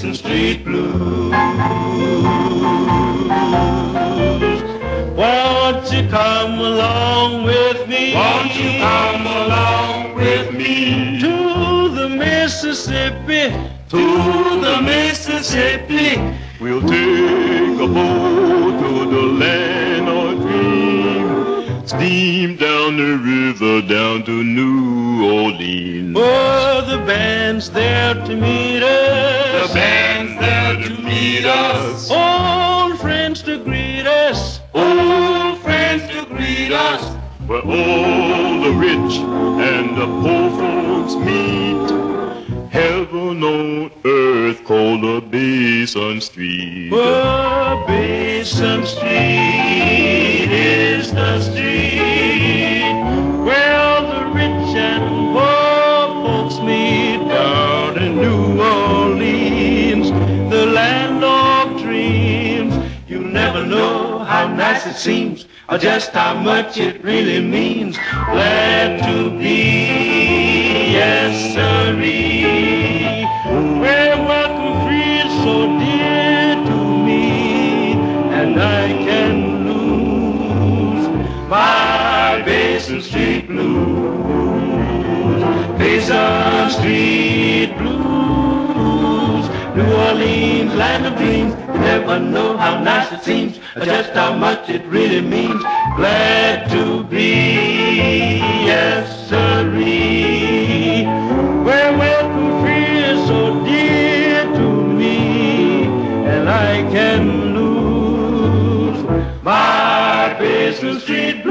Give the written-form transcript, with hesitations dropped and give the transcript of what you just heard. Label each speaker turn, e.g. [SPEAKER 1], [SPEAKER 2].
[SPEAKER 1] Basin Street Blues. Won't you come along with me?
[SPEAKER 2] Won't you come along with me
[SPEAKER 1] to the Mississippi?
[SPEAKER 2] to the Mississippi? We'll take a boat to the land of dream, steam down the river down to New Orleans.
[SPEAKER 1] Oh, the band's there to meet us.
[SPEAKER 2] The band's there to meet us.
[SPEAKER 1] Old friends to greet us.
[SPEAKER 2] Old friends to greet us. Where all the rich and the poor folks meet. Heaven on earth called the Basin Street.
[SPEAKER 1] Oh, Basin Street is the street where all the rich and poor folks meet. Down in New Orleans, the land of dreams. You never know how nice it seems, or just how much it really means. Glad to be, yes sirree, where welcome feels so dear to me, and I can lose my Basin Street blues. Basin Street blues, New Orleans, land of dreams. You never know how nice it seems, or just how much it really means. Glad to be, yes sirree, where welcome feels so dear to me, and I can lose my Basin Street blues.